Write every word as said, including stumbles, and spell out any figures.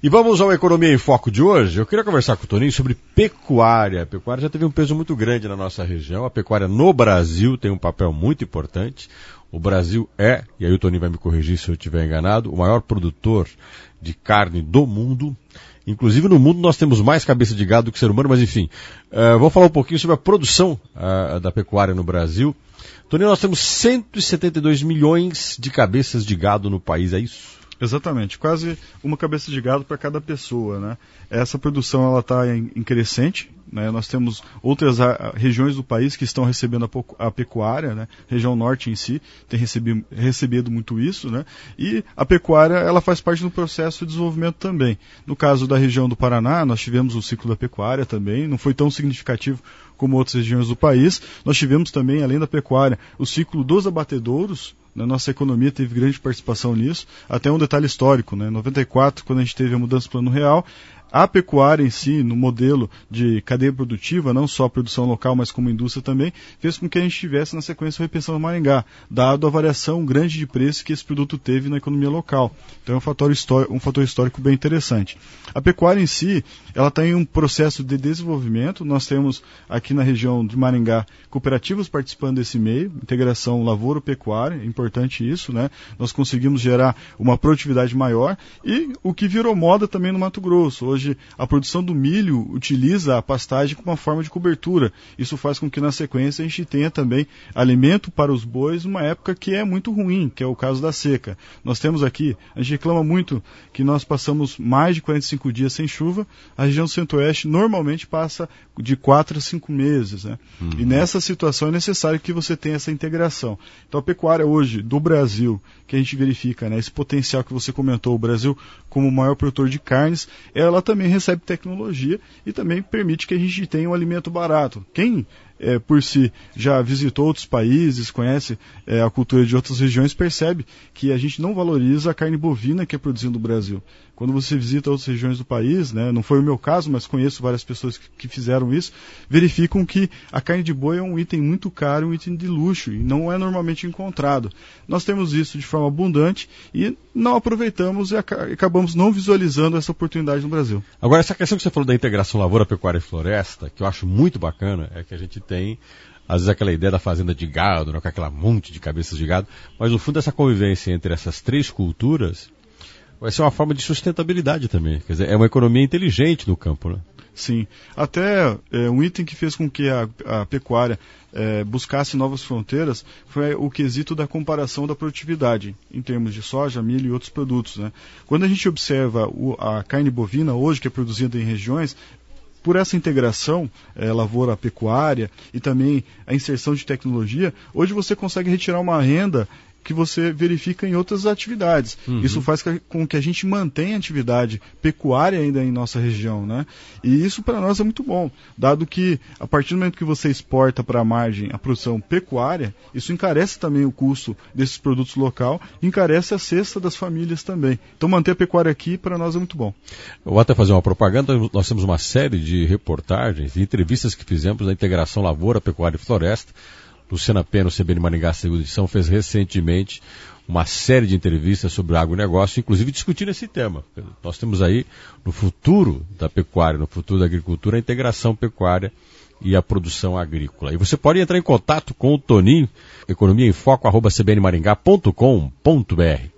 E vamos ao Economia em Foco de hoje. Eu queria conversar com o Toninho sobre pecuária. A pecuária já teve um peso muito grande na nossa região. A pecuária no Brasil tem um papel muito importante. O Brasil é, e aí o Toninho vai me corrigir se eu estiver enganado, o maior produtor de carne do mundo. Inclusive no mundo nós temos mais cabeça de gado do que ser humano, mas enfim. Uh, vou falar um pouquinho sobre a produção uh, da pecuária no Brasil. Toninho, nós temos cento e setenta e dois milhões de cabeças de gado no país, é isso? Exatamente, quase uma cabeça de gado para cada pessoa, né? Essa produção ela está em, em crescente, né? Nós temos outras a, regiões do país que estão recebendo a, a pecuária, né? A região norte em si tem recebido, recebido muito isso, né? E a pecuária ela faz parte do processo de desenvolvimento também. No caso da região do Paraná, nós tivemos o ciclo da pecuária também, não foi tão significativo como outras regiões do país. Nós tivemos também, além da pecuária, o ciclo dos abatedouros. Na nossa economia teve grande participação nisso. Até um detalhe histórico, né? Em noventa e quatro, quando a gente teve a mudança do Plano Real, a pecuária em si, no modelo de cadeia produtiva, não só a produção local, mas como indústria também, fez com que a gente tivesse na sequência a repensão do Maringá, dado a variação grande de preço que esse produto teve na economia local. Então é um fator, um fator histórico bem interessante. A pecuária em si, ela está em um processo de desenvolvimento. Nós temos aqui na região de Maringá cooperativas participando desse meio, integração lavoura-pecuária, é importante isso, né? Nós conseguimos gerar uma produtividade maior e o que virou moda também no Mato Grosso. Hoje a produção do milho utiliza a pastagem como uma forma de cobertura. Isso faz com que na sequência a gente tenha também alimento para os bois numa época que é muito ruim, que é o caso da seca. Nós temos aqui, a gente reclama muito que nós passamos mais de quarenta e cinco dias sem chuva, a região centro-oeste normalmente passa de quatro a cinco meses, né? Uhum. E nessa situação é necessário que você tenha essa integração. Então a pecuária hoje do Brasil, que a gente verifica, né, esse potencial que você comentou, o Brasil como o maior produtor de carnes, ela também recebe tecnologia e também permite que a gente tenha um alimento barato. Quem, é, por si, já visitou outros países, conhece é, a cultura de outras regiões, percebe que a gente não valoriza a carne bovina que é produzida no Brasil. Quando você visita outras regiões do país, né, não foi o meu caso, mas conheço várias pessoas que, que fizeram isso, verificam que a carne de boi é um item muito caro, um item de luxo, e não é normalmente encontrado. Nós temos isso de forma abundante e não aproveitamos e ac- acabamos não visualizando essa oportunidade no Brasil. Agora, essa questão que você falou da integração lavoura, pecuária e floresta, que eu acho muito bacana, é que a gente tem, às vezes, aquela ideia da fazenda de gado, né, com aquela monte de cabeças de gado, mas no fundo essa convivência entre essas três culturas vai ser uma forma de sustentabilidade também. Quer dizer, é uma economia inteligente no campo, né? Sim. Até é, um item que fez com que a, a pecuária é, buscasse novas fronteiras foi o quesito da comparação da produtividade, em termos de soja, milho e outros produtos, né? Quando a gente observa o, a carne bovina hoje, que é produzida em regiões, por essa integração é, lavoura-pecuária e também a inserção de tecnologia, hoje você consegue retirar uma renda que você verifica em outras atividades. Uhum. Isso faz com que a gente mantenha a atividade pecuária ainda em nossa região, né? E isso para nós é muito bom, dado que a partir do momento que você exporta para a margem a produção pecuária, isso encarece também o custo desses produtos local, encarece a cesta das famílias também. Então manter a pecuária aqui para nós é muito bom. Eu vou até fazer uma propaganda, nós temos uma série de reportagens e entrevistas que fizemos da integração lavoura, pecuária e floresta. Luciana Pena, no C B N Maringá, segunda edição, fez recentemente uma série de entrevistas sobre o agronegócio, inclusive discutindo esse tema. Nós temos aí, no futuro da pecuária, no futuro da agricultura, a integração pecuária e a produção agrícola. E você pode entrar em contato com o Toninho, economia em foco, arroba c b n maringá ponto com ponto b r.